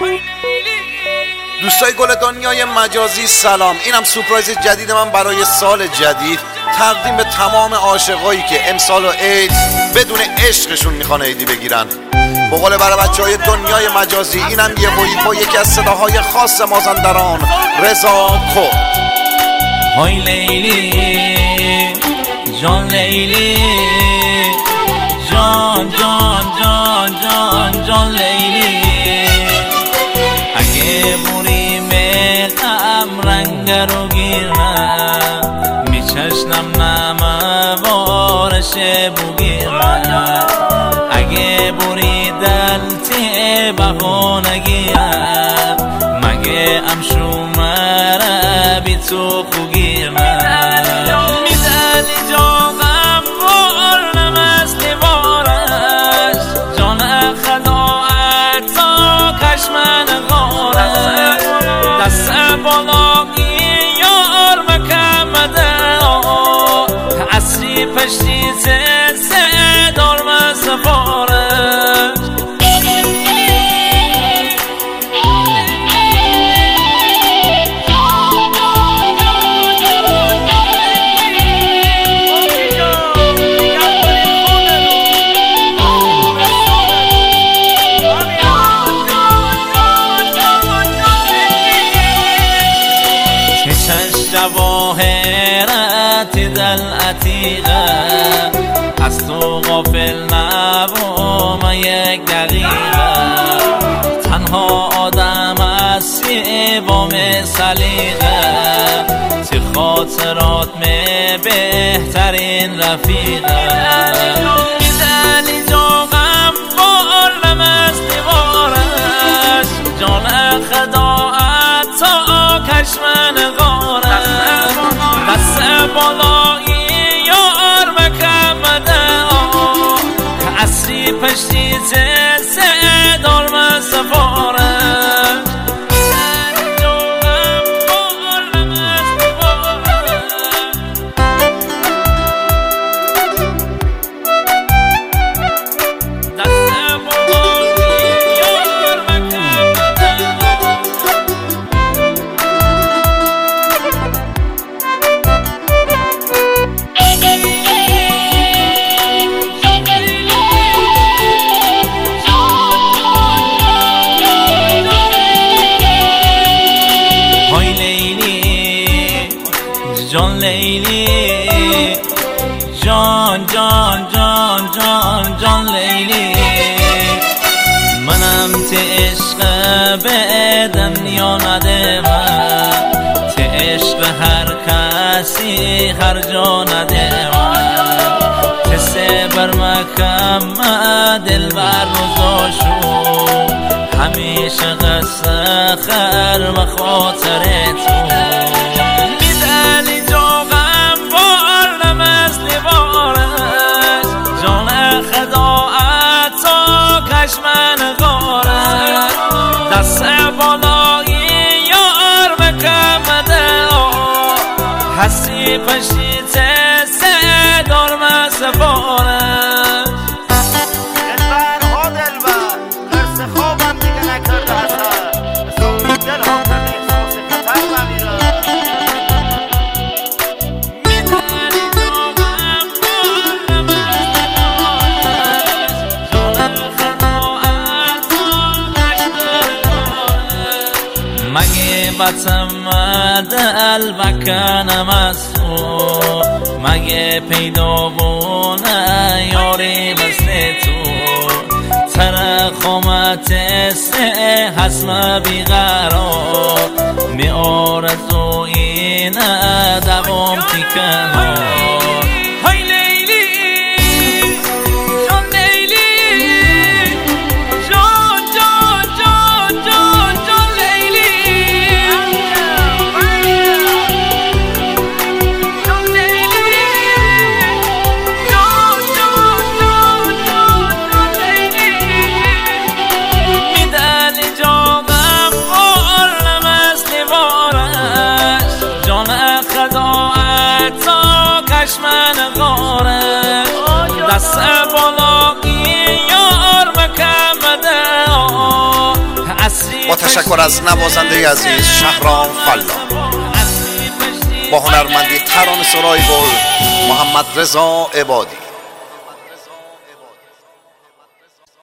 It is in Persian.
دوستای گل دنیای مجازی سلام. اینم سورپرایز جدید من برای سال جدید، تقدیم به تمام عاشقایی که امسال و عید بدون عشقشون میخوان عیدی بگیرن. به قول برای بچهای دنیای مجازی، اینم یه وی با یکی از صداهای خاص مازندران، رضا کو. های لیلی جان، لیلی جان جان جان جان جان لیلی، اگه بریم غم رنگ رو گیرم، میچشنم نمه بارش بگیرم، اگه بری دلتی بهانه گیرم، مگه امشو مره بی تو خوگیرم، میدلی جاغم بارم از دیوارش، جان خداعت تا کشمن غارش، دست بالاقی یار مکمده، اصری پشتی سه دارم سفارش. جواهرت دل عتیقه، از تو غافل نبام یک دقیقه، تنها آدم هستی با سلیقه، تی خاطرات می بهترین رفیقه، میزنی جاغم بارم از دیوارش، جان خداعت تا کشمن غارش، دست بالایی یار مکمده، اصری پشتی سه دارم سفارش. جان لیلی جان جان جان جان جان لیلی، منم تی عشق به دنیا ندیمم، تی عشق هر کسی هر جا ندیمم، تی سه بر مکم دل بر روزاشو، همیشه قصه خر و خاطر تو، کشمن غارش، دست بالایی یار مکمده، هستی پشتی سه دارم سفارش. دلبر ها دلبر قرص خوابم دیگه نکرده اثر، سوی دل ها کرده احساس خطر بمیره، مگه بطم دل بکنم از تو، مگه پیدا بونه یاری مثل تو، ترخمت سه حسم بیقرار، می آرزو اینه دوام کی کنار. کشمن غارش، دست بالاقی یار مکمده، اصری با تشکر از نوازنده عزیز شهرام فلا، با هنرمندی ترانه سرای گل محمد رضا عبادی.